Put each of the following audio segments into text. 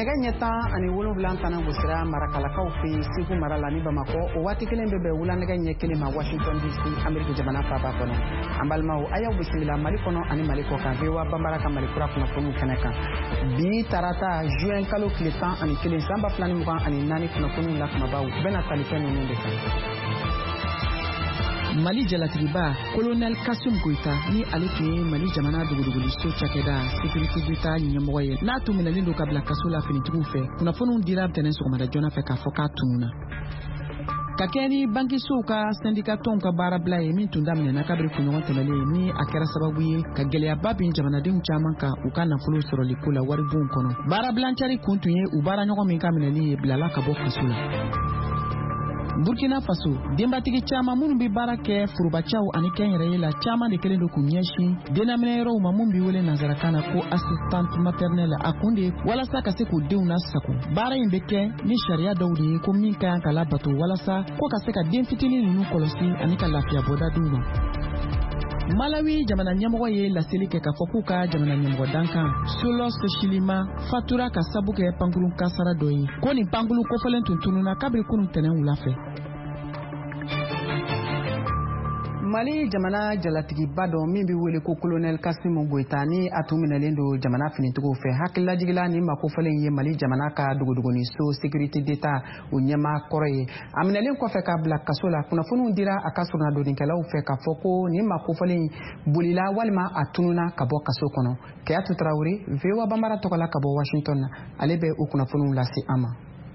nɛgɛ ɲɛta ani 7 tana gosira Marakalakaw fɛ Segu mara la ni Bamako o waati kelen bɛ bɛn wula nɛgɛ ɲɛ kelen ma Washington DC Amérique jamana faaba kɔnɔ. An balimaw a y'aw bisimila Mali kɔnɔ ani Mali kɔ kan VOA Bambara ka Mali kura kunnafoniw kɛnɛ kan. Bi tarata juin kalo tile 11 san 2024 kunnafoniw la kumabaw bɛna talifɛn ninnu de kan. Mali jalatigiba Colonel Kasum Goita ni ale tun ye Mali jamana dugudugoliso cakɛda sécurité d'État ɲɛmɔgɔ ye n'a tun minɛlen don ka bila kaso la finitigiw fɛ. Kunnafoniw dira ntɛnɛn sɔgɔmada joona fɛ k'a fɔ k'a tununa. Ka kɛ ni bankisow ka syndicat tɔnw ka baarabila ye min tun daminɛna kabiri kunɲɔgɔn tɛmɛlen ni a kɛra sababu ye ka gɛlɛyaba bin jamanadenw caman kan u ka nafolo sɔrɔli ko la waribon kɔnɔ. Baarabilancari kun tun ye u baaraɲɔgɔn min ka minɛli ye bilala ka bɔ kaso la. Burkina Faso denbatigi caman minnu bɛ baara kɛ forobacaw ani kɛnyɛrɛye la caman de kelen don k'u ɲɛsin dennaminɛyɔrɔw ma mun bɛ wele nanzarakan na ko assistante maternelle a kun de walasa ka se k'u denw lasago. Baara in bɛ kɛ ni sariya dɔw de ye ko min ka kan ka labato walasa ko ka se ka den fitinin ninnu kɔlɔsi ani ka lafiya bɔda d'u ma. Malawi jamana ɲɛmɔgɔ ye laseli kɛ k'a fɔ k'u ka jamana ɲɛmɔgɔ dankan Solos Shilima fatura ka sabu kɛ pankurun kasara dɔ ye ko nin pankuru kofɔlen tun tununa kabiri kunun tɛnɛn wula fɛ. Mali jamana jalatigiba dɔ min bɛ wele ko Colonel Kasum Goita ni a tun minɛlen don jamana finitigiw fɛ hakililajigila ni makofɔlen ye Mali jamana ka duguduguniso sécurité d'État o ɲɛmaa kɔrɔ ye. A minɛlen kɔfɛ k'a bila kaso la kunnafoniw dira a ka surunadonnikɛlaw fɛ k'a fɔ ko nin makofɔlen bolila walima a tununa ka bɔ kaso kɔnɔ. Keyatu Tarawele VOA Bambara tɔgɔla ka bɔ Washington na ale bɛ o kunnafoniw lase an ma.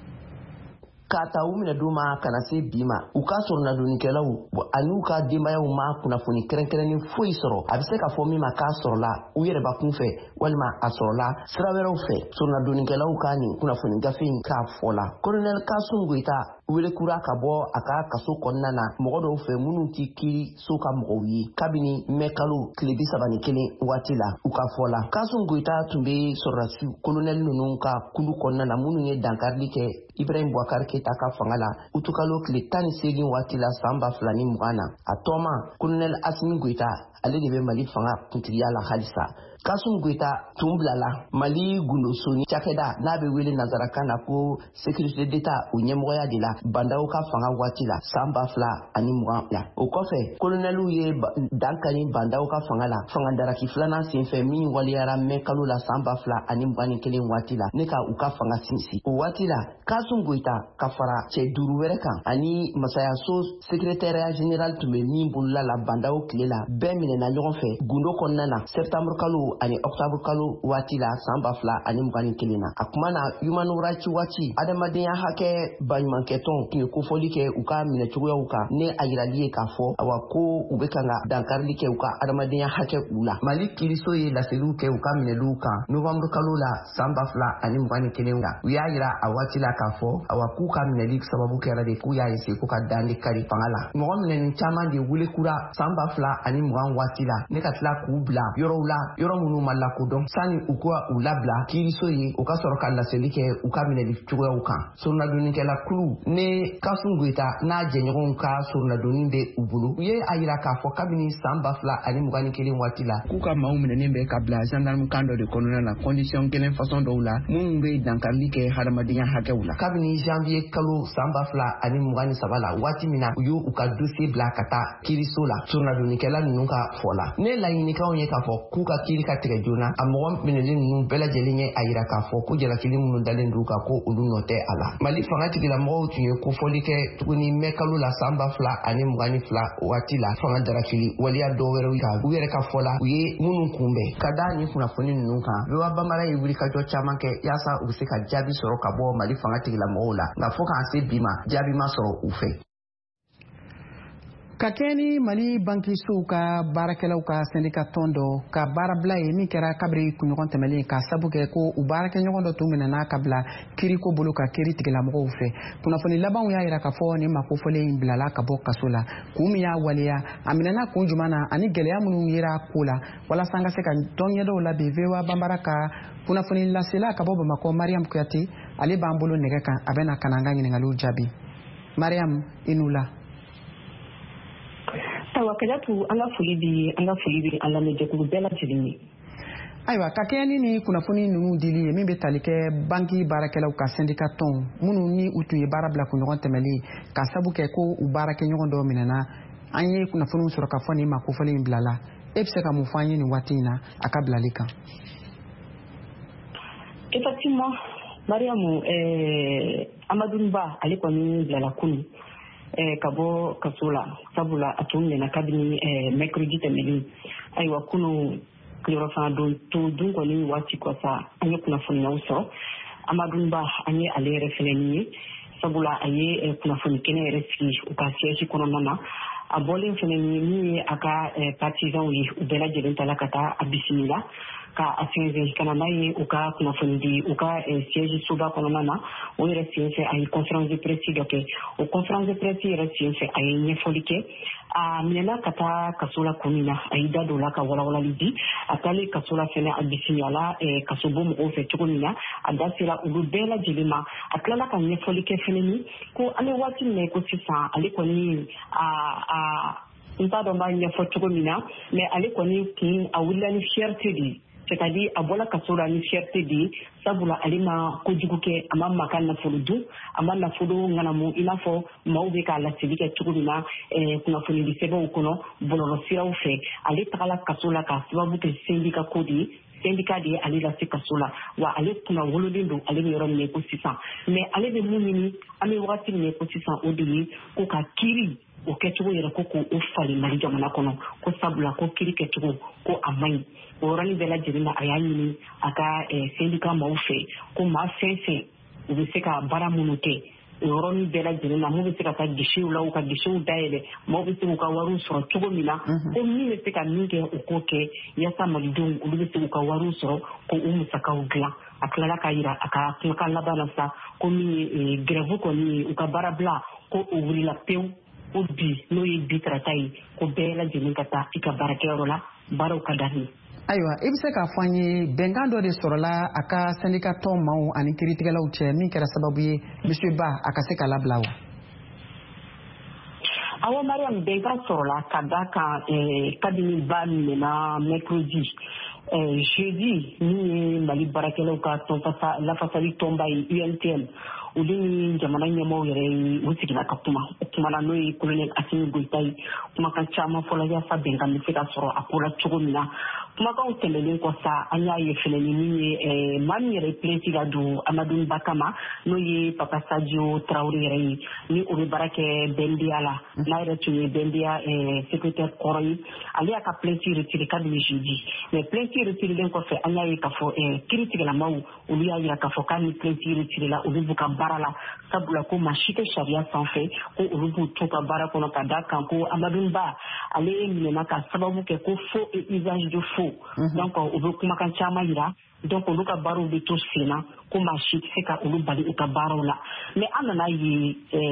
K'a ta u minɛ don ma kana se bi ma u ka surunadonnikɛlaw ani u ka denbayaw ma kunnafoni kɛrɛnkɛrɛnnen foyi sɔrɔ a bɛ se ka fɔ min ma k'a sɔrɔla u yɛrɛbakun fɛ walima a sɔrɔla sira wɛrɛw fɛ surunadonnikɛlaw ka nin kunnafoni gafe in k'a fɔ la. Colonel Kasum Goita welekura ka bɔ a ka kaso kɔnɔna na mɔgɔ dɔw fɛ minnu tɛ kiiri so ka mɔgɔw ye kabini mɛ kalo tile 31 waati la u ka fɔ la. Kasum Goita tun bɛ sɔrɔdasi colonel ninnu ka kulu kɔnɔna na minnu ye dankarili kɛ Ibrahim Boubacar Keita ka fanga la utukalo tile 18 waati la san 2020 na a tɔma colonel Assimi Goita ale de bɛ Mali fanga kuntigiya la halisa. Kasum Goita tun bilala Mali gundosoni cakɛda n'a bɛ wele nanzarakan na ko sécurité d'État o ɲɛmɔgɔya de la bandaw ka fanga waati la san 2020 la. O kɔfɛ colonelu ye dankani bandaw ka fanga la fangadaraki filanan senfɛ min waliyara mɛ kalo la san 2021 waati la ne ka u ka fanga sinsin. O waati la Kasum Goita ka fara cɛ 5 wɛrɛ kan ani masayaso secrétariat général tun bɛ min bolola la bandaw tile la bɛɛ minɛna ɲɔgɔn fɛ gundo kɔnɔna na septembre kalo ani octobre kalo waati la san 2021 na. A kuma na human rights waati adamadenya hakɛ baɲumankɛtɔn tun ye kofɔli kɛ u ka minɛcogoyaw kan ne a yirali ye k'a fɔ awa ko u bɛ kan ka dankarili kɛ u ka adamadenya hakɛ u la. Mali kiiriso ye laseliw kɛ u ka minɛliw kan novembre kalo la san 2021 la. U y'a yira a waati la k'a fɔ awa k'u ka minɛli sababu kɛra de k'u y'a ese ko ka dan de kari fanga la. Mɔgɔ minɛni caman de welekura san 2020 waati la ne ka tila k'u bila yɔrɔw la yɔrɔ minnu ma lakodɔn sani u ka u labila kiiriso ye u ka sɔrɔ ka laseli kɛ u ka minɛli cogoyaw kan. Surunadonnikɛla kulu ne Kasum Goita n'a jɛɲɔgɔnw ka surunadonni bɛ u bolo u ye a yira k'a fɔ kabini san 2021 waati la k'u ka maaw minɛnen bɛ ka bila gendarme kan dɔ de kɔnɔna na condition kelen façon dɔw la minnu bɛ dankarili kɛ hadamadenya hakɛw la. Kabini janvier kalo san 2023 la waati min na u y'u ka dossier bila ka taa kiiriso la surunadonnikɛla ninnu ka fɔ la. Ne laɲinikanw ye k'a fɔ k'u ka kiiri ka tigɛ joona a mɔgɔ minɛlen ninnu bɛɛ lajɛlen ye a yira k'a fɔ ko jalakili minnu dalen d'u kan ko olu nɔ tɛ a la. Mali fanga tigilamɔgɔw tun ye kofɔli kɛ tuguni mɛ kalo la san 2022 waati la fanga darakili waliya dɔw wɛrɛw kan u yɛrɛ ka fɔ la u ye minnu kunbɛn ka da ni kunnafoni ninnu kan. VOA Bambara ye wulikajɔ caman kɛ yaasa u bɛ se ka jaabi sɔrɔ ka bɔ Mali fanga tigilamɔgɔw la nka fo k'an se bi ma jaabi ma sɔrɔ u fɛ. Ka kɛ ni Mali bankisow ka baarakɛlaw ka syndicat tɔn dɔ ka baarabila ye min kɛra kabiri kunɲɔgɔn tɛmɛlen ka sabu kɛ ko u baarakɛɲɔgɔn dɔ tun minɛna ka bila kiiriko bolo ka kiiri tigilamɔgɔw fɛ. Kunnafoni labanw y'a yira k'a fɔ nin makofɔlen in bilala ka bɔ kaso la. Kun min y'a waleya a minɛna kun jumɛn na ani gɛlɛya minnu yera ko la walasa an ka se ka tɔnɲɛdɔw la bi VOA Bambara ka kunnafoni lasela ka bɔ Bamakɔ Mariam Kuyate ale b'an bolo nɛgɛ kan a bɛna ka na an ka ɲininkaliw jaabi. Mariam i n'u la. Tawakkalatu an ka foli bi an lamɛnjɛkulu bɛɛ lajɛlen ye. ayiwa ka kɛ ni kunnafoni ninnu dili ye min bɛ tali kɛ banki baarakɛlaw ka syndicat tɔn minnu ni u tun ye baara bila kunɲɔgɔn tɛmɛli ka sabu kɛ ko u baarakɛɲɔgɔn dɔw minɛna an ye kunnafoniw sɔrɔ ka fɔ nin ma kofɔlen in bilala e bɛ se ka mun fɔ an ye nin waati in na a ka bilali kan. Effectivement, Mariamu Amadou Ba ale kɔni bilala kunun ka bɔ kaso la sabula a tun minɛna kabini mercredi tɛmɛnen ayiwa kunun kilorofana dun kɔni waati kɔsa an ye kunnafoniyaw sɔrɔ Amadou Ba an ye ale yɛrɛ fɛnɛ ye sabula a ye kunnafoni kɛnɛ yɛrɛ sigi u ka siège kɔnɔna na a bɔlen fɛnɛ ni min ye a ka partisans ye u bɛɛ lajɛlen tala ka taa a bisimila ka a sɛnsɛn ka na n'a ye u ka kunnafoni di u ka siège soba kɔnɔna na o yɛrɛ senfɛ a ye conférence de presse dɔ kɛ o conférence de presse yɛrɛ senfɛ a ye ɲɛfɔli kɛ a minɛna ka taa kaso la kun min na a y'i da don o la ka walawalali di a taalen kaso la fɛnɛ a bisimilala kaso bɔ mɔgɔw fɛ cogo min na a da sera olu bɛɛ lajɛlen ma a tilala ka ɲɛfɔli kɛ fɛnɛ ni ko an bɛ waati min na ko sisan ale kɔni n t'a dɔn n b'a ɲɛfɔ cogo min na mais ale kɔni kun a wulila ni fierté de ye c'est-à-dire a bɔla kaso la ni fierté de ye sabula ale ma kojugu kɛ a ma maa ka nafolo dun a ma nafolo ŋanamu i n'a fɔ maaw bɛ k'a laseli kɛ cogo min na kunnafoni di sɛbɛnw kɔnɔ bɔlɔlɔsiraw fɛ ale tagala kaso la k'a sababu kɛ syndicat ko de ye syndicat de ye ale lase kaso la wa ale kunna wololen don ale bɛ yɔrɔ min ko sisan mais ale bɛ mun ɲini an bɛ wagati min ko sisan o de ye ko ka kiiri o kɛcogo yɛrɛ ko k'o falen Mali jamana kɔnɔ ko sabula ko kiiri kɛcogo ko a man ɲi o yɔrɔnin bɛɛ lajɛlen na a y'a ɲini a ka syndicat maaw fɛ ko maa fɛn fɛn u bɛ se ka baara minnu kɛ o yɔrɔnin bɛɛ lajɛlen na mun bɛ se ka taa guichew la u ka guichew dayɛlɛ maaw bɛ se k'u ka wariw sɔrɔ cogo min na ko min bɛ se ka min kɛ o k'o kɛ yaasa malidenw olu bɛ se k'u ka wariw sɔrɔ ko u musakaw dilan a tilala ka yira a ka kumakan laban na sa ko min ye grève kɔni ye u ka baara bila ko o wulila pewu ko bi n'o ye bi tarata ye ko bɛɛ lajɛlen ka taa i ka baarakɛyɔrɔ la baaraw ka daminɛ. ayiwa i bɛ se k'a fɔ an ye bɛnkan dɔ de sɔrɔla a ka syndicat tɔn maaw ani kiiritigɛlaw cɛ min kɛra sababu ye monsieur Ba a ka se k'a labila wa. awɔ Mariam bɛnkan sɔrɔla ka da kan kabini Ba minɛna mercredi jeudi min ye Mali baarakɛlaw ka lafasali tɔnba ye UNTM olu ni jamana ɲɛmɔgɔw yɛrɛ u sigila ka kuma o kumana n'o ye colonel Asimi Goita ye kumakan caman fɔla yaasa bɛnkan bɛ se ka sɔrɔ a ko la cogo min na kumakanw tɛmɛlen kɔ sa an y'a ye fɛnɛ ni min ye maa min yɛrɛ plainte ka don Amadou Ba kama n'o ye Papa Sadio Traoré yɛrɛ ye ni o bɛ baara kɛ BNDA la n'a yɛrɛ tun ye BNDA secrétaire kɔrɔ ye ale y'a ka plainte retiré kabini jeudi mais plainte retirelen kɔfɛ an y'a ye k'a fɔ kiiritigɛlamaw olu y'a yira k'a fɔ k'a ni plainte retiré la olu b'u ka baara la sabula ko maa si tɛ sariya sanfɛ ko olu b'u to ka baara kɔnɔ ka da kan ko Amadou Ba ale minɛna ka sababu kɛ ko faux et usage de faux donc o bɛ kumakan caman yira donc olu ka baaraw bɛ to sen na ko maa si tɛ se ka olu bali u ka baaraw la mais an nana ye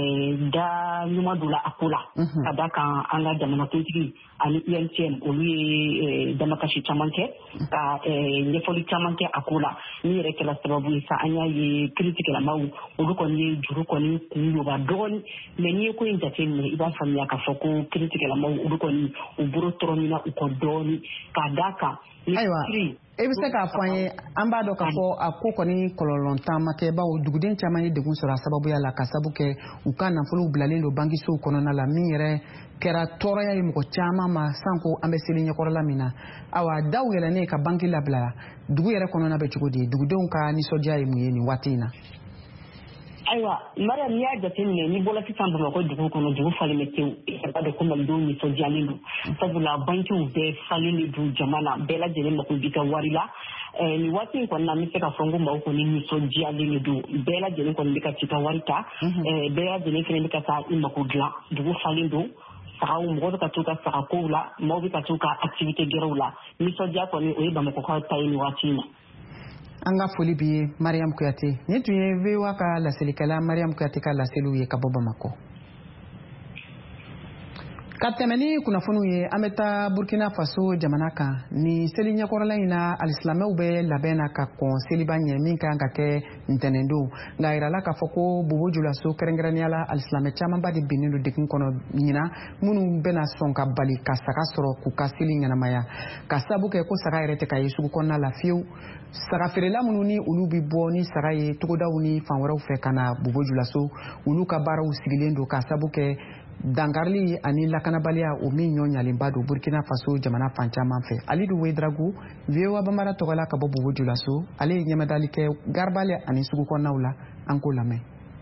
da ɲuman dɔ la a ko la ka da kan an ka jamanakuntigi ani UNTM olu ye damakasi caman kɛ ka ɲɛfɔli caman kɛ a ko la min yɛrɛ kɛra sababu ye sa an y'a ye kiiritigɛlamaw olu kɔni ye juru kɔni kun yoba dɔɔni mais n'i ye ko in jateminɛ i b'a faamuya k'a fɔ ko kiiritigɛlamaw olu kɔni u bolo tɔrɔmina u kɔ dɔɔni k'a da kan. ayiwa e bɛ se k'a fɔ an ye an b'a dɔn k'a fɔ a ko kɔni kɔlɔlɔntan ma kɛ bawo duguden caman ye degun sɔrɔ a sababuya la ka sabu kɛ u ka nafolow bilalen don bankisow kɔnɔna la min yɛrɛ kɛra tɔɔrɔya ye mɔgɔ caman ma sanko an bɛ seli ɲɛkɔrɔla min na awa daw yɛlɛnnen ka banki labila dugu yɛrɛ kɔnɔna bɛ cogo di dugudenw ka nisɔndiya ye mun ye nin waati in na. ayiwa Mariam n'i y'a jateminɛ n'i bɔra sisan Bamakɔ dugu kɔnɔ dugu falen bɛ tewu i b'a dɔn ko malidenw nisɔndiyalen don sabula bankiw bɛɛ falen de don jama na bɛɛ lajɛlen mako b'i ka wari la nin waati in kɔni na n bɛ se ka fɔ n ko maaw kɔni nisɔndiyalen de don bɛɛ lajɛlen kɔni bɛ ka t'i ka wari ta bɛɛ lajɛlen fɛnɛ bɛ ka taa i mako dilan dugu falen don sagaw mɔgɔw bɛ ka t'u ka sagakow la maaw bɛ ka t'u ka activité gɛrɛw la nisɔndiya kɔni o ye Bamakɔkaw ta ye nin waati in na. an ka foli b'i ye Mariam Kuyate nin tun ye VOA ka laselikɛla Mariam Kuyate ka laseliw ye ka bɔ Bamakɔ. Ka tɛmɛ ni kunnafoniw ye an bɛ taa Burkina Faso jamana kan ni seli ɲɛkɔrɔla in na alisilamɛw bɛ labɛn na ka kɔn seliba ɲɛ min kan ka kɛ ntɛnɛn don nka yirala k'a fɔ ko Bobo Julaso kɛrɛnkɛrɛnnenya la alisilamɛ camanba de binnen don degun kɔnɔ ɲina minnu bɛna sɔn ka bali ka saga sɔrɔ k'u ka seli ɲɛnamaya ka sabu kɛ ko saga yɛrɛ tɛ ka ye sugu kɔnɔna la fiyewu saga feerela minnu ni olu bi bɔ ni saga ye togodaw ni fan wɛrɛw fɛ ka na Bobo Julaso olu ka baaraw sigilen don ka sabu kɛ dangarili ani lakanabaliya o min ɲɔɲalenba don Burkina Faso jamana fan caman fɛ Alidu Wedragu VOA Bambara tɔgɔla ka bɔ Bobo Julaso ale ye ɲɛmɛdali kɛ garibali ani sugu kɔnɔnaw la an k'o lamɛn.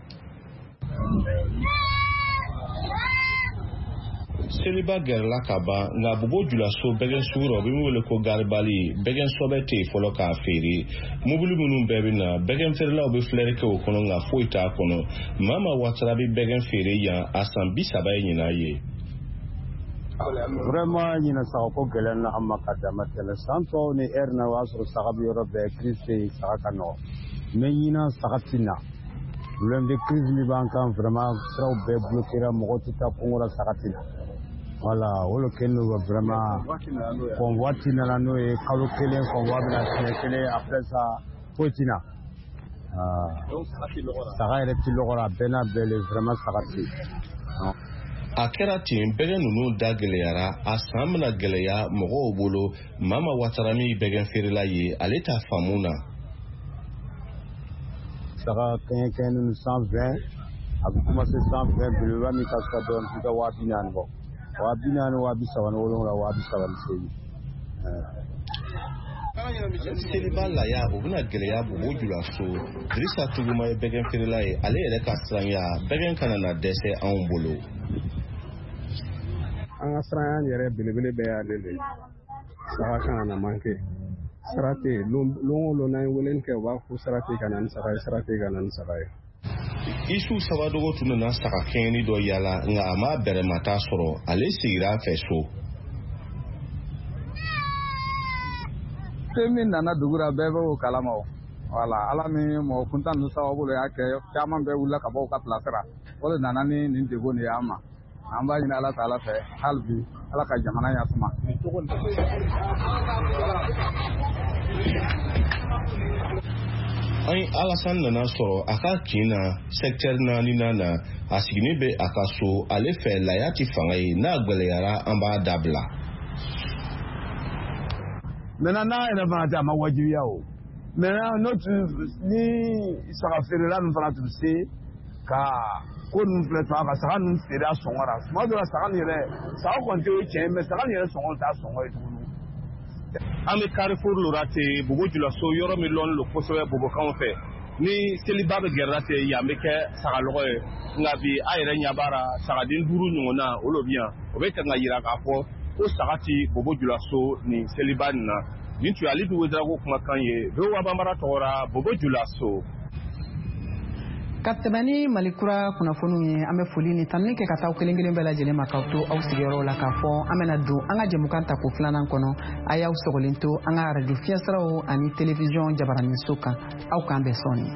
Seliba gɛrɛla ka ban nka Bobo Julaso bɛgɛn sugu bi wele ko garibali bɛgɛn sɔbɛ tɛ fɔlɔ k'a feere mobili minnu bɛɛ bɛ na bɛgɛn feerelaw bɛ filɛri kɛ o kɔnɔ nka foyi t'a kɔnɔ Mama Ouattara bɛ bɛgɛn feere yan a san 30 ye ɲinan ye. Vraiment ɲina saga ko gɛlɛn na an ma ka dama tɛmɛ san tɔw ni heure na o y'a sɔrɔ saga bɛ yɔrɔ bɛɛ crise bɛ saga ka nɔgɔ mais ɲina saga tɛ na problème de crise min b'an kan vraiment siraw bɛɛ bloquera mɔgɔ tɛ taa kungo la saga tɛ na. Voilà, olo kendo vraiment convoi tinala no e kalo kelen convoi bina siɲɛ kelen après ça potina saga yɛrɛ ti lɔgɔra bɛɛ n'a bɛɛ le vraiment saga tɛ a kɛra ten bɛgɛn ninnu da gɛlɛyara a san bɛna gɛlɛya mɔgɔw bolo Mama Ouattara min bɛgɛn feerela ye ale t'a faamu na saga kɛɲɛ ninnu 120 a bɛ commencer 120 belebeleba min ka fisa dɔɔnin f'i ka 40 bɔ 40 37 Seliba laya o bɛna gɛlɛya Bobo Julaso Dirisa Tuguma ye bɛgɛn feerela ye ale yɛrɛ ka siranya bɛgɛn kana na dɛsɛ anw bolo an ka siranya yɛrɛ belebele bɛɛ y'ale de saga kana na manke sara tɛ lon o lon n'an ye weleli kɛ u b'a fɔ sara tɛ ka na ni saga ye sara tɛ ka na ni saga ye Isu Sabadogo tun nana saga kɛɲɛni dɔ yala nka a ma bɛrɛmata sɔrɔ ale sigira a fɛ so se min nana dugu la bɛɛ bɛ o kalama o voilà ala min mɔgɔ kuntan ninnu sababu y'a kɛ caman bɛɛ wulila ka bɔ u ka place la o de nana ni nin degun de y'an ma an b'a ɲini ala ta'ala fɛ hali bi ala ka jamana yasuma an Alassane nana sɔrɔ a ka kin na secteur 4 na a sigini bɛ a ka so ale fɛ laya ti fanga ye n'a gwɛlɛyara an b'a dabila maintenant n'a yɛrɛ fana tɛ a ma wajibiya o maintenant n'o ni saga feerela ninnu fana tun se ka ko ninnu filɛ tun a ka saga ninnu feere a sɔngɔ la tuma dɔ la saga nin yɛrɛ saga kɔni tɛ o tiɲɛ mais saga nin yɛrɛ sɔngɔ t'a sɔngɔ ye tuguni an bɛ Carrefour lorate Bobo Julaso yɔrɔ min lɔnni don kosɛbɛ bobokanw fɛ ni seliba bɛ gɛrɛla ten yan bɛ kɛ sagalɔgɔ ye nka bi a yɛrɛ ɲɛ b'ara sagaden 5 ɲɔgɔnna olu bɛ yan o bɛ kan ka yira k'a fɔ ko saga ti Bobo Julaso ni seliba nin na nin tun ye Alidu Wedrago kumakan ye VOA Bambara tɔgɔra Bobo Julaso. Ka tɛmɛ ni Mali kura kunnafoniw ye an bɛ foli ni tanuni kɛ ka taa kelen kelen bɛɛ lajɛlen ma k'aw to aw sigiyɔrɔw la k'a fɔ an bɛna don an ka jɛmukan ta ko 2nan kɔnɔ a y'aw sɔgɔlen to an ka radio fiɲɛsiraw ani télévision jabaraninso kan aw k'an bɛn sɔɔni.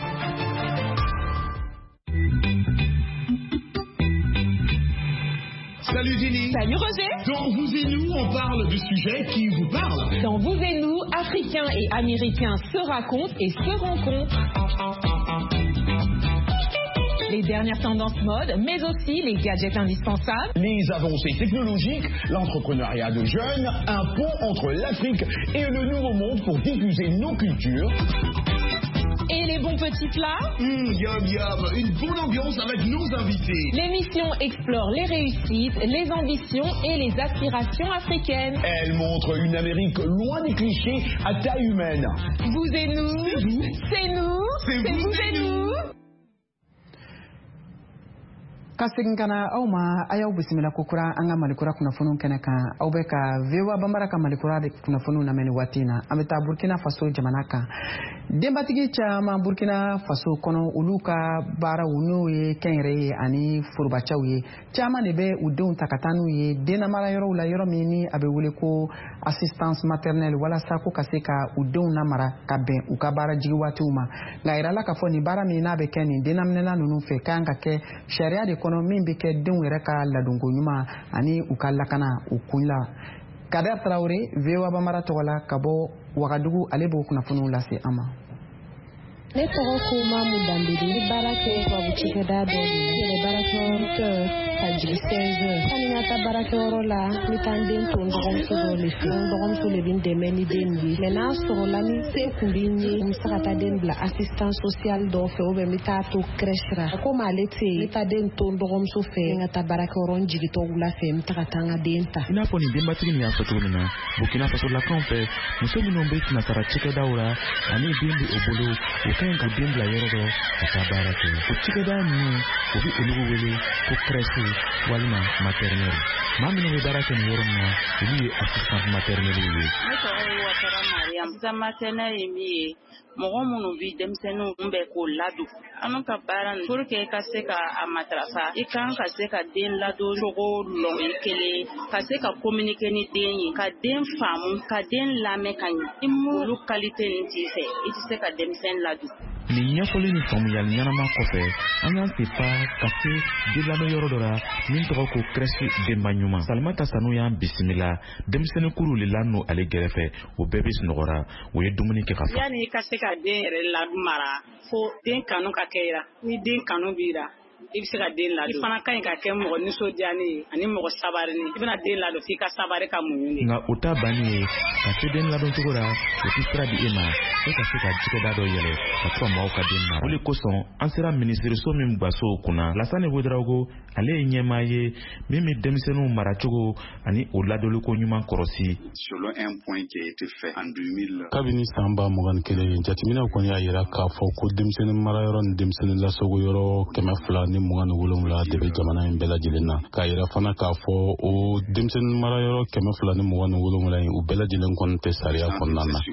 Salut Dini. Salut Roger. Dans Vous et Nous, on parle de sujets qui vous parlent. Dans Vous et Nous, Africains et Américains se racontent et se rencontrent. Les dernières tendances mode, mais aussi les gadgets indispensables. Les avancées technologiques, l'entrepreneuriat de jeunes, un pont entre l'Afrique et le Nouveau Monde pour diffuser nos cultures. Et les bons petits plats. Yum yum, une bonne ambiance avec nos invités. L'émission explore les réussites, les ambitions et les aspirations africaines. Elle montre une Amérique loin des clichés à taille humaine. Vous et nous, c'est nous, c'est vous et nous. Ka segin kana aw ma a y'aw bisimila kokura an ka malikura kunnafoniw kɛnɛ kan aw bɛ ka VOA Bambara ka malikura de kunnafoniw lamɛn ni waati in na an bɛ taa Burkina Faso jamana kan denbatigi caman Burkina Faso kɔnɔ olu ka baaraw n'o ye kɛnyɛrɛ ye ani forobacɛw ye caman de bɛ u denw ta ka taa n'u ye dennamara yɔrɔw la yɔrɔ min ni a bɛ wele ko assistance maternelle walasa ko ka se ka u denw lamara ka bɛn u ka baara jigi waatiw ma nka yirala k'a fɔ nin baara min n'a bɛ kɛ nin dennaminɛla ninnu fɛ kan ka kɛ sariya de kɔnɔ kɔnɔ min bɛ kɛ denw yɛrɛ ka ladonko ɲuman ani u ka lakana u kun la. Kader Traoré, VOA Bambara tɔgɔ la ka bɔ Wagadugu, ale b'o kunnafoniw lase an ma. Ne tɔgɔ ko Mamu Dambele, ni baara kɛ tubabu cikɛda dɔ de ye. Yɛrɛ baarakɛyɔrɔ ka jigin 16 heures. Sani n ka taa baarakɛyɔrɔ la, n bɛ taa n den to n dɔgɔmuso dɔ de fɛ. N dɔgɔmuso de bɛ n dɛmɛ ni den ye. Mais n'a sɔrɔla ni se kun bɛ n ye, n bɛ se ka taa den bila assistance sociale dɔ fɛ ou bien n bɛ taa to crèche la. Komi ale tɛ yen, n bɛ taa den to n dɔgɔmuso fɛ. N ka taa baarakɛyɔrɔ n jigintɔ wula fɛ, n bɛ taa ka taa n ka den ta. I n'a fɔ nin denbatigi nin y'a fɔ cogo min na, Burkina Faso lakaw fɛ, muso minnu bɛ nasara cikɛdaw la ani den bɛ o bolo, o ka ɲi ka den bila yɔrɔ dɔ ka taa baara kɛ. O cikɛda ninnu o bɛ olu wele ko crèche walima maternelle. Maa minnu bɛ baara kɛ nin yɔrɔ min na olu ye assistante maternelle ye. Ne tɔgɔ ye Watara Mariam. Assistante maternelle ye min ye mɔgɔ minnu bɛ denmisɛnninw bɛ k'o ladon. An ka baara pour que ka se ka a matarafa, i kan ka se ka den ladon cogo lɔn kelen, ka se ka communiquer ni den ye, ka den faamu, ka den lamɛn ka ɲɛ. I m'olu qualité nin t'i fɛ, i tɛ se ka denmisɛnnin ladon. Nin ɲɛfɔli ni faamuyali ɲɛnama kɔfɛ, an y'an sepa ka se den ladon yɔrɔ dɔ la min tɔgɔ ko crèche denba ɲuman. Salimata Sanu y'an bisimila, denmisɛnnin kuru le la n'o ale gɛrɛfɛ, o bɛɛ bɛ sunɔgɔra, o ye dumuni kɛ ka fa. Yani i ka se ka den yɛrɛ ladon mara, fo den kanu ka kɛ i la. Ni den kanu b'i la, i bɛ se ka den ladon. I fana ka ɲi ka kɛ mɔgɔ nisɔndiyalen ye ani mɔgɔ sabarini. I bɛna den ladon f'i ka sabari ka muɲu de. Nka o ta bannen ye, ka se den ladon cogo la, o tɛ sira di e ma, e ka se ka cikɛda dɔ yɛlɛ ka to maaw ka den mara. O de kosɔn an sera minisiriso min baso kunna. Lassane Ouedraogo, ale ye ɲɛmaa ye min bɛ denmisɛnninw mara cogo ani o ladonliko ɲuman kɔrɔsi. Selon un point qui a été fait en 2000. Kabini san 2021 jateminɛw kɔni y'a yira k'a fɔ ko denmisɛnnin marayɔrɔ ni denmisɛnnin lasago yɔrɔ 227 de bɛ jamana in bɛɛ lajɛlen na. K'a yira fana k'a fɔ o denmisɛnnin marayɔrɔ 227 in u bɛɛ lajɛlen kɔni tɛ sariya kɔnɔna na.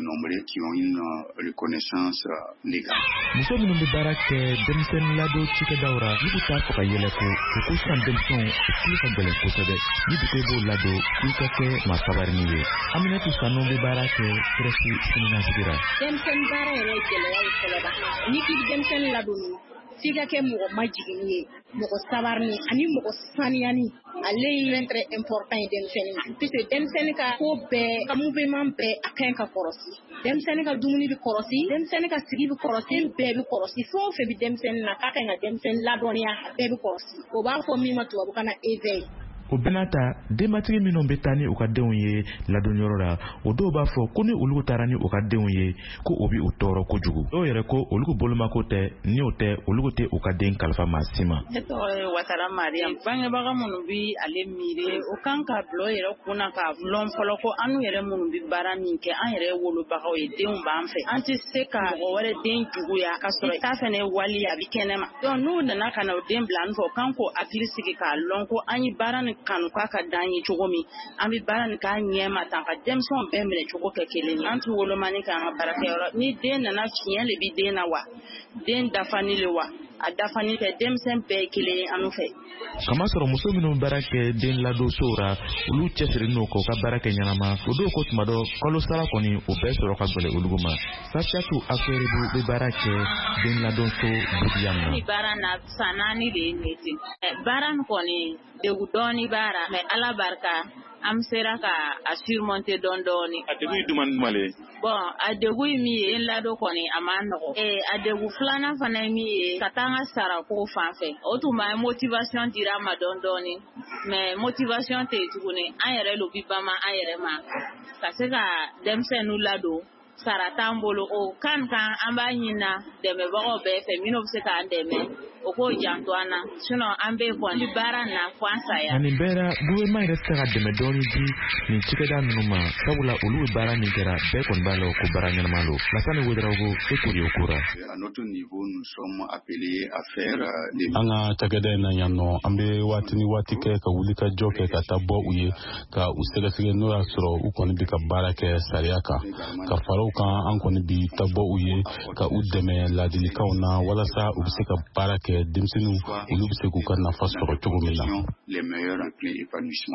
Muso minnu bɛ baara kɛ denmisɛnnin ladon cikɛdaw la, n'u bɛ taa fɔ ka yɛlɛ ko u ko sisan denmisɛnw u tulo ka gɛlɛn kosɛbɛ. Ni bi ko i b'o ladon i ka kɛ maa sabarini ye. Aminata Sanu bɛ baara kɛ crèche Siniɲasigi la. Denmisɛnnin baara yɛrɛ gɛlɛya ye fɔlɔ la. N'i k'i bɛ denmisɛnnin ladon f'i ka kɛ mɔgɔ majigin ye, mɔgɔ sabarini ani mɔgɔ saniyani. Ale ye très important ye denmisɛnnin na. Puisque denmisɛnnin ka ko bɛɛ, ka mouvement bɛɛ a ka ɲi ka kɔlɔsi. Denmisɛnnin ka dumuni bɛ kɔlɔsi, denmisɛnnin ka sigi bɛ kɔlɔsi, bɛɛ bɛ kɔlɔsi. Fɛn o fɛn bɛ denmisɛnnin na k'a ka ɲi ka denmisɛnnin ladɔnniya, bɛɛ bɛ kɔlɔsi. O b'a fɔ min ma tubabukan na éveil. O bɛɛ n'a ta denbatigi minnu bɛ taa ni u ka denw ye ladonyɔrɔ la, o dɔw b'a fɔ ko ni olu taara ni u ka denw ye ko o bɛ u tɔɔrɔ kojugu. Dɔw yɛrɛ ko olu bolomako tɛ, ni o tɛ olu tɛ u ka den kalifa maa si ma. Ne tɔgɔ ye Watara Mariam. Bangebaga minnu bɛ ale miiri o kan ka bila o yɛrɛ kunna ka lɔn fɔlɔ ko an yɛrɛ minnu bɛ baara min kɛ an yɛrɛ wolobagaw ye, denw b'an fɛ. An tɛ se ka mɔgɔ wɛrɛ den juguya ka sɔrɔ i t'a fɛnɛ wali a bɛ kɛnɛma. Donc n'u nana ka na o den bila an fɛ, o kan k'o hakili sigi k'a lɔn ko an ye baara ni kanu k'a ka d'an ye cogo min, an bɛ baara nin k'a ɲɛma tan ka denmisɛnw bɛɛ minɛ cogo kɛ kelen ye. An tɛ wolomani k'an ka baarakɛyɔrɔ. Ni den nana tiɲɛ de bɛ den na wa, den dafani le wa, a dafani tɛ, denmisɛn bɛɛ ye kelen ye an fɛ. Kamasɔrɔ muso minnu baara kɛ den ladonsow la, olu cɛsirilen don k'u ka baara kɛ ɲɛnama. O dɔw ko tuma dɔ kalo sara kɔni o bɛɛ sɔrɔ ka gɛlɛn olu ma. Safiatou Aferibu bɛ baara kɛ den ladonso budiya na. Ni baara na san 4 de ye ne ten. Baara nin kɔni degun dɔɔni b'ara, mais Ala barika an sera ka a surmonter dɔɔni. A degun ye jumɛn le? Bon, a degun ye min ye, ladon kɔni a ma nɔgɔ. A degun filanan fana ye min ye, ka taa an ka sarako fan fɛ. O tun b'a motivation dira ma dɔɔni, mais motivation tɛ tuguni. An yɛrɛ lo bi bama an yɛrɛ ma ka se ka denmisɛnninw ladon. Sara t'an bolo, o kan an b'a ɲinina dɛmɛbagaw bɛɛ fɛ minnu bɛ se k'an dɛmɛ, o k'o janto an na, sinon an bɛ kɔni baara na fo an saya. Nin bɛɛ la gouvernement yɛrɛ tɛ se ka dɛmɛ dɔɔni di nin cikɛda ninnu ma, sabula olu bɛ baara min kɛra bɛɛ kɔni b'a la ko baara ɲɛnama don. Lassane Ouedraogo, e k'o de o kura. À notre niveau, nous sommes appelés à faire des. An ka cakɛda in na yan nɔ, an bɛ waati ni waati kɛ ka wuli ka jɔ kɛ ka taa bɔ u ye, ka u sɛgɛsɛgɛ n'o y'a sɔrɔ u kɔni bɛ ka baara kɛ sariya kan, ka fara u kan an kɔni bi taa bɔ u ye, ka u dɛmɛ ladilikanw na walasa u bɛ se ka baara kɛ denmisɛnninw olu bɛ se k'u ka nafa sɔrɔ cogo min na. Les meilleurs en plein épanouissement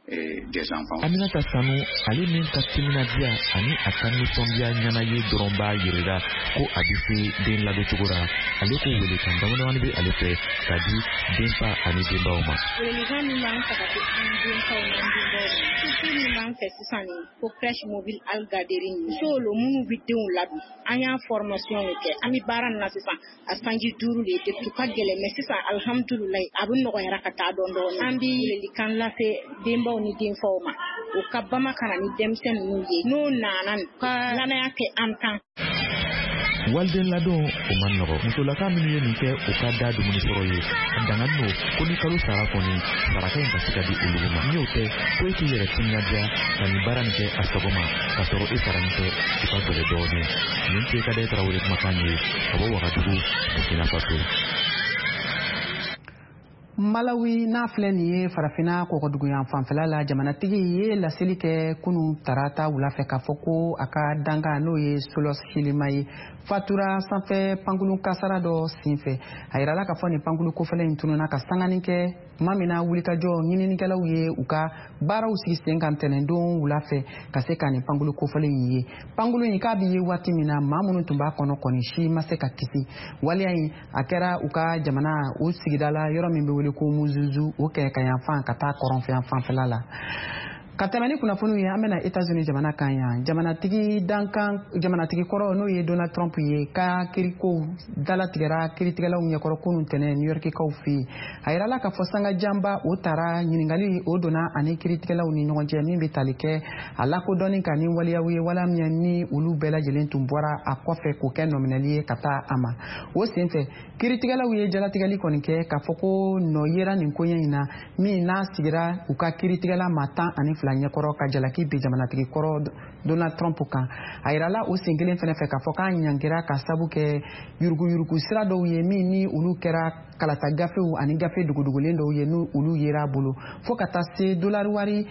des enfants. Aminata Sanu ale min ka timinadia ani a ka nisɔndiya ɲana ye dɔrɔn b'a yirira ko a bɛ se den ladoncogo la. Ale ko wele kan bamanankan bɛ ale fɛ ka di denfa ani denbaw ma. Welekan min b'an fɛ ka di an denfaw n'an denbaw ma. Sisi min b'an fɛ sisan ko crèche mobile Al Gaderi musow lo minnu bɛ denw ladon. An y'a formation kɛ an bɛ baara na sisan a sanji 5 de depuis ka gɛlɛn mais sisan alhamdulilayi a bɛ nɔgɔyara ka taa dɔɔni. An bɛ welekan lase denbaw ni denfaw ma o ka bama kana ni denmisɛnnin ninnu ye n'o nana ka lanaya kɛ an kan. Walden ladon o man nɔgɔ. Musolaka minnu ye nin kɛ u ka da dumuni sɔrɔ ye a dangan n'o ko ni kalo sara kɔni saraka in ka se ka di olu ma. Ni o tɛ ko e k'i yɛrɛ timinadiya ka nin baara nin kɛ a sago ma ka sɔrɔ e sara nin kɛ i ka gɛlɛ dɔɔni. Nin tɛ ka da Tarawele kumakan ye ka bɔ Wagadugu Burkina Faso. Malawi n'a filɛ nin ye farafina kɔgɔduguyan fanfɛla la jamanatigi ye laseli kɛ kunun tarata wula fɛ k'a fɔ ko a ka danga n'o ye Solos Hilima ye fatura sanfɛ pankulu kasara dɔ senfɛ. A yirala k'a fɔ nin pankulu kofɛlɛ in tununa ka sangani kɛ tuma min na wulikajɔ ɲininikɛlaw ye u ka baaraw sigi sen kan tɛnɛndon wula fɛ ka se ka nin pankulu kofɛlɛ in ye. Pankulu in k'a bɛ ye waati min na maa minnu tun b'a kɔnɔ kɔni si ma se ka kisi. Waleya in a kɛra u ka jamana o sigida la yɔrɔ min bɛ wele ko Muzuzu o kɛ ka yan fan ka taa kɔrɔnfɛyan fanfɛla la. Ka tɛmɛ ni kunnafoniw ye an bɛna États-Unis jamana kan yan jamanatigi kɔrɔ n'o ye Donald Trump ye ka kiriko dalatigɛra kiritigɛlaw ɲɛkɔrɔ kunun tɛnɛ New Yorkikaw fɛ yen. A yirala k'a fɔ sanga janba o taara ɲininkali o donna ani kiritigɛlaw ni ɲɔgɔn cɛ min bɛ tali kɛ a lakodɔnni ka ni waliyaw ye wala min ni olu bɛɛ lajɛlen tun bɔra a kɔfɛ k'o kɛ nɔminɛli ye ka taa a ma. O senfɛ kiritigɛlaw ye jalatigɛli kɔni kɛ k'a fɔ ko nɔ yera nin koɲɛ in na min n'a sigira u ka kiritigɛla ma 12 ɲɛkɔrɔ ka jalaki bi jamanatigi kɔrɔ Donald Trump kan. A yirala o sen kelen fɛnɛ fɛ k'a fɔ k'a ɲangira ka sabu kɛ yuruguyurugu sira dɔw ye min ni olu kɛra kalata gafew ani gafe dugudugulen dɔw ye n'u olu yera bolo fo ka taa se dolari wari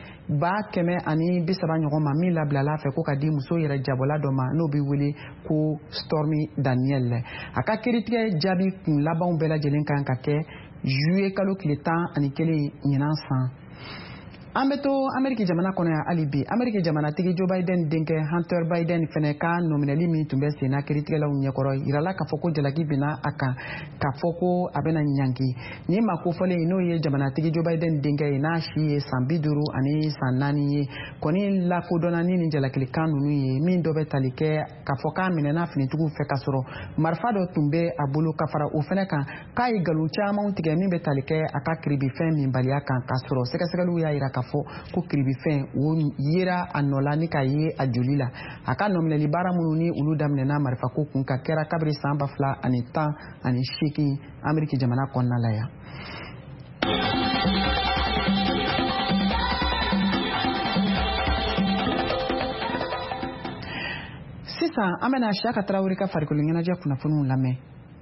130 ɲɔgɔn ma min labilala fɛ ko ka di muso yɛrɛ jabɔla dɔ ma n'o bɛ wele ko Stormy Daniel. A ka kiritigɛ jaabi kun labanw bɛɛ lajɛlen kan ka kɛ juillet kalo tile 11 ɲinan san. An bɛ to Ameriki jamana kɔnɔ yan hali bi Ameriki jamanatigi Joe Biden denkɛ Hunter Biden fɛnɛ ka nɔminɛli min tun bɛ sen na kiritigɛlaw ɲɛkɔrɔ yirala k'a fɔ ko jalaki bɛna a kan k'a fɔ ko a bɛna ɲangi. Nin ma kofɔlen n'o ye jamanatigi Joe Biden denkɛ ye n'a si ye san 50 ani san 4 ye kɔni lakodɔnna ni nin jalakilikan ninnu ye min dɔ bɛ tali kɛ k'a fɔ k'a minɛna finitigiw fɛ ka sɔrɔ marifa dɔ tun bɛ a bolo ka fara o fɛnɛ kan k'a ye nkalon camanw tigɛ min bɛ tali kɛ a ka kiribifɛn min baliya kan k'a sɔrɔ sɛgɛsɛgɛliw y'a yira k'a fɔ ko kiribifɛn o yera a nɔ la ni k'a ye a joli la. A ka nɔminɛli baara minnu ni olu daminɛna marifako kun ka kɛra kabiri san 2018 Ameriki jamana kɔnɔna la yan. Sisan an bɛna Siyaka Tarawele ka farikolo ɲɛnajɛ kunnafoniw lamɛn.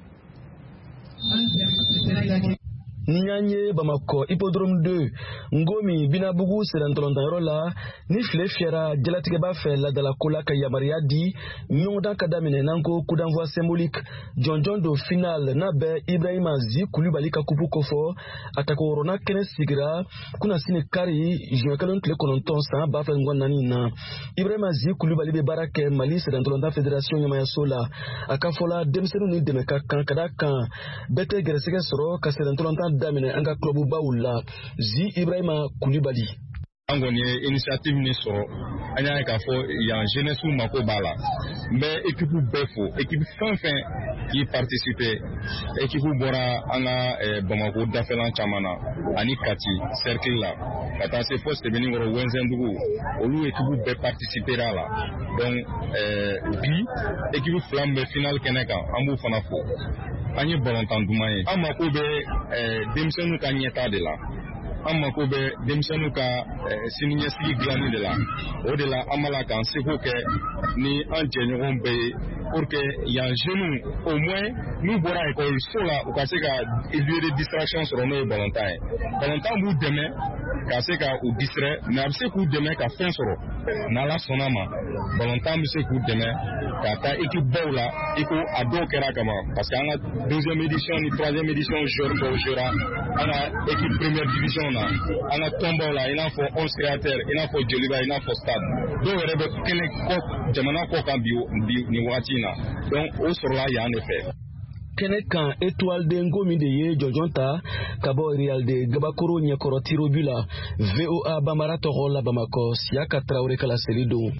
Nianye Bamako Hippodrome 2 Ngomi Binabugu Serantolantayoro la ni file fiera jalatigeba fe la dala kola ka yamaria di nyonda kadamine nanko coup d'envoi symbolique John do final na be Ibrahima Zi Koulibaly ka kupu kofo atako rona kene sigira kuna sine kari juakalon kle kononton sa ba fa ngwanani na Ibrahima Zi Koulibaly be barake Mali Serantolanta Fédération Nyamaya Sola akafola demsenu ni demeka kan kadaka bete geresege soro ka Serantolanta damine anga klubu bawula Zi Ibrahima Koulibaly angoni initiative ni soro anya ka fo ya jeunesse mako bala mais équipe befo équipe fin qui participer équipe bora anga Bamako dafelan chamana ani kati cercle la kata se poste beni ngoro wenzendugu olu équipe be participer la donc bi équipe flambe final keneka ambu fana fo ani volontan dumaye amako be demsenu ka nyeta de la amako be demsenu ka sininya sigi glani de la o de la amala kan seko ke ni anjenyon be pour que ya jeune au moins nous bora école sola ou ka se ka éduer des distractions sur nos volontaires volontaires vous demain ka se ka ou distrait mais abse ku demain ka fin soro n'ala sɔnna ma balontan bɛ se k'u dɛmɛ ka taa équipe baw la i ko a dɔw kɛra kama parce que an ka deuxième édition ni troisième édition joueur dɔw jouera an ka équipe première division na an ka tɔnbaw la i n'a fɔ 11 créateurs i n'a fɔ joliba i n'a fɔ stade dɔw yɛrɛ bɛ kɛnɛ kɔ jamana kɔ kan bi nin wagati in na donc o sɔrɔla yan de fɛ. kɛnɛ kan étoile de ngomi de ye jɔnjɔn ta ka bɔ Real de Gabakoro ɲɛkɔrɔ tirobu la VOA Bambara tɔgɔ la Bamakɔ Siyaka Traoré kala seli don.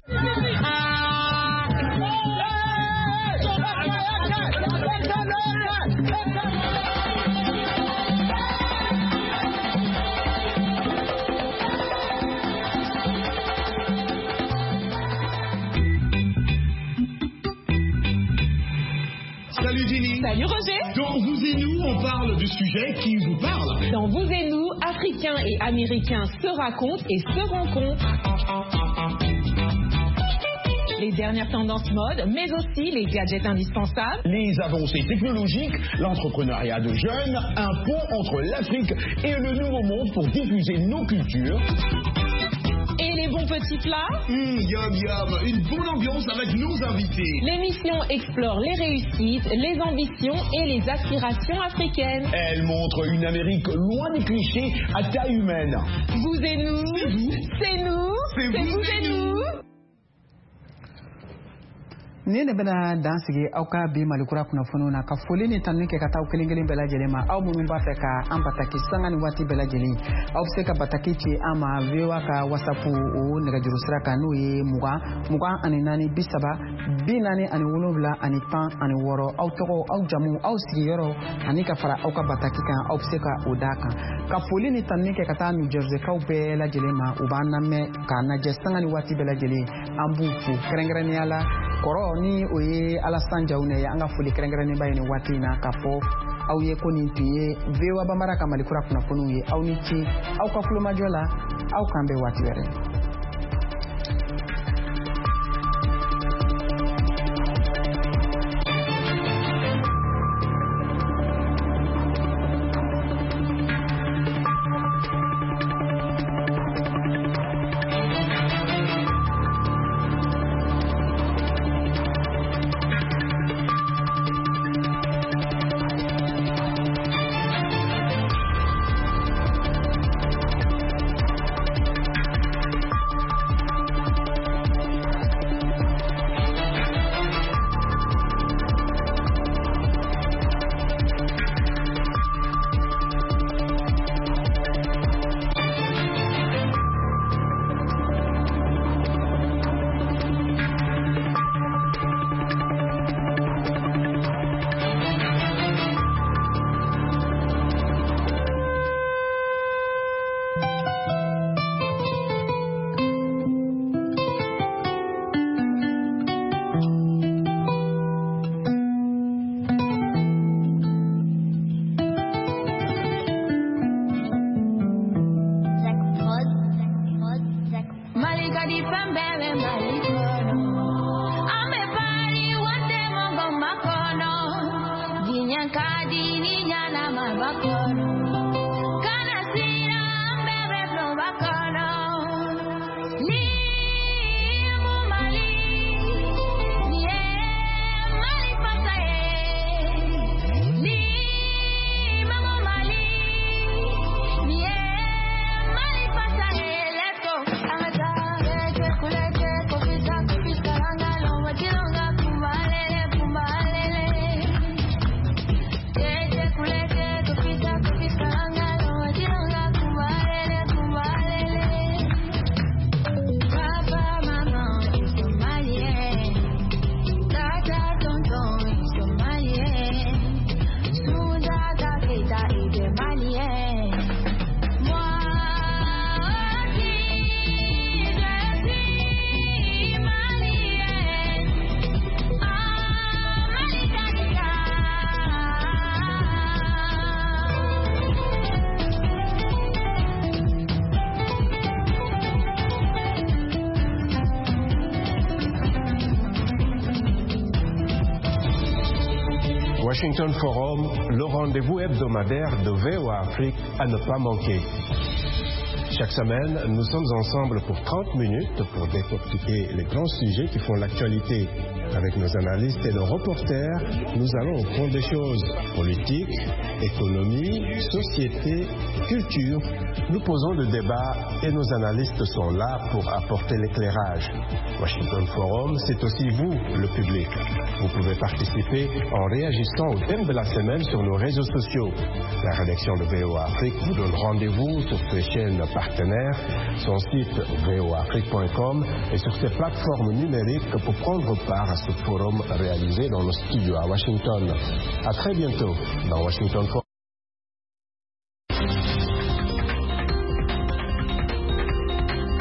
Salut Jenny. Salut Roger. Dans Vous et Nous, on parle du sujet qui vous parle. Dans Vous et Nous, Africains et Américains se racontent et se rencontrent. Les dernières tendances mode, mais aussi les gadgets indispensables. Les avancées technologiques, l'entrepreneuriat de jeunes, un pont entre l'Afrique et le Nouveau Monde pour diffuser nos cultures. Et les bons petits plats. Yum yum, une bonne ambiance avec nos invités. L'émission explore les réussites, les ambitions et les aspirations africaines. Elle montre une Amérique loin des clichés à taille humaine. Vous et nous, c'est nous, c'est vous et nous. Ni ne bena dan sigi aw ka bi malikura kunnafoniw na ka foli ni tanu kɛ ka taa kelen kelen bɛɛ lajɛlen ma aw minnu b'a fɛ ka an bataki sanga ni waati bɛɛ lajɛlen aw bɛ se ka bataki ci an ma VOA ka WhatsApp o nɛgɛjuru sira kan n'o ye 20 24 30 47 ani 16 aw tɔgɔ aw jamu aw sigiyɔrɔ ani ka fara aw ka bataki kan aw bɛ se ka o d'a kan ka foli ni tanu kɛ ka taa New Jersey kaw bɛɛ lajɛlen ma u b'an lamɛn k'a lajɛ sanga ni waati bɛɛ lajɛlen an b'u fo kɛrɛnkɛrɛnnenya la kɔrɔ ni o ye Alassane Diaw ne ye an ka foli kɛrɛnkɛrɛnnen ba ye nin waati in na k'a fɔ aw ye ko nin tun ye VOA Bambara ka malikura kunnafoniw ye aw ni ce aw ka kulomajɔ la aw k'an bɛn waati wɛrɛ. Washington Forum, le rendez-vous hebdomadaire de VOA Afrique à ne pas manquer. Chaque semaine, nous sommes ensemble pour 30 minutes pour décortiquer les grands sujets qui font l'actualité. Avec nos analystes et nos reporters, nous allons au fond des choses. Politique, économie, société, culture. Nous posons le débat et nos analystes sont là pour apporter l'éclairage. Washington Forum, c'est aussi vous, le public. Vous pouvez participer en réagissant au thème de la semaine sur nos réseaux sociaux. La rédaction de VOA Afrique vous donne rendez-vous sur ses chaînes partenaires, son site voafrique.com et sur ses plateformes numériques pour prendre part à ce forum réalisé dans nos studios à Washington. À très bientôt dans Washington Forum.